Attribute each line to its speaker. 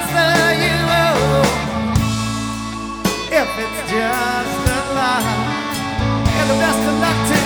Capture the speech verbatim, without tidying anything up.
Speaker 1: answer you owe, if it's just a lie. And the best of luck to